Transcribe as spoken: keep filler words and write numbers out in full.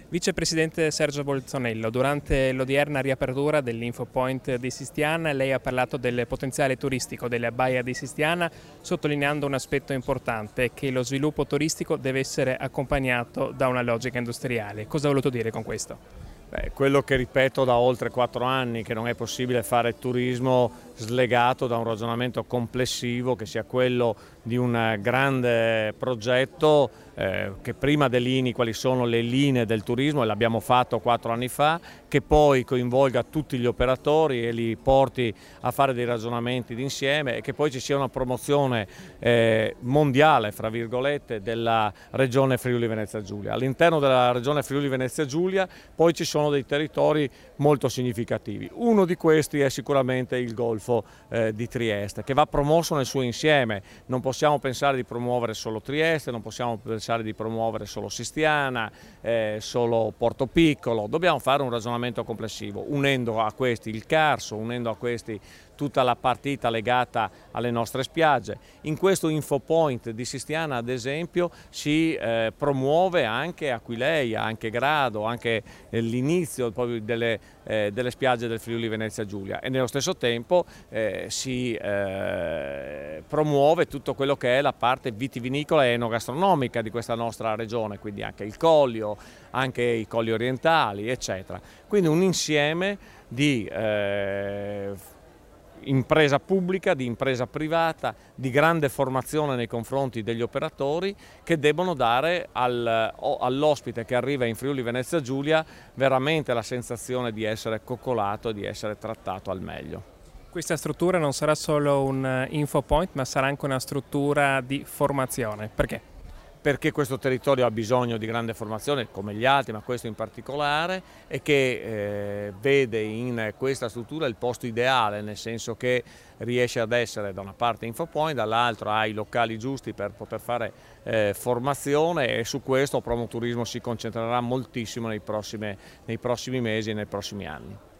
Vicepresidente Sergio Bolzonello, durante l'odierna riapertura dell'Infopoint di Sistiana lei ha parlato del potenziale turistico della Baia di Sistiana, sottolineando un aspetto importante, che lo sviluppo turistico deve essere accompagnato da una logica industriale. Cosa ha voluto dire con questo? Beh, quello che ripeto da oltre quattro anni, che non è possibile fare turismo slegato da un ragionamento complessivo che sia quello di un grande progetto eh, che prima delinei quali sono le linee del turismo, e l'abbiamo fatto quattro anni fa, che poi coinvolga tutti gli operatori e li porti a fare dei ragionamenti d'insieme e che poi ci sia una promozione eh, mondiale, fra virgolette, della regione Friuli Venezia Giulia. All'interno della regione Friuli Venezia Giulia poi ci sono dei territori molto significativi. Uno di questi è sicuramente il Golfo eh, di Trieste, che va promosso nel suo insieme. Non possiamo pensare di promuovere solo Trieste, non possiamo pensare di promuovere solo Sistiana, eh, solo Porto Piccolo. Dobbiamo fare un ragionamento complessivo, unendo a questi il Carso, unendo a questi tutta la partita legata alle nostre spiagge. In questo Infopoint di Sistiana, ad esempio, si eh, promuove anche Aquileia, anche Grado, anche eh, l'inizio delle, eh, delle spiagge del Friuli Venezia Giulia, e nello stesso tempo eh, si eh, promuove tutto quello che è la parte vitivinicola e enogastronomica di questa nostra regione, quindi anche il Collio, anche i colli orientali, eccetera. Quindi un insieme di eh, impresa pubblica, di impresa privata, di grande formazione nei confronti degli operatori, che debbono dare al, all'ospite che arriva in Friuli Venezia Giulia veramente la sensazione di essere coccolato e di essere trattato al meglio. Questa struttura non sarà solo un Infopoint, ma sarà anche una struttura di formazione. Perché? Perché questo territorio ha bisogno di grande formazione, come gli altri, ma questo in particolare, e che eh, vede in questa struttura il posto ideale, nel senso che riesce ad essere da una parte Infopoint, dall'altra ha i locali giusti per poter fare eh, formazione, e su questo Promoturismo si concentrerà moltissimo nei prossimi, nei prossimi mesi e nei prossimi anni.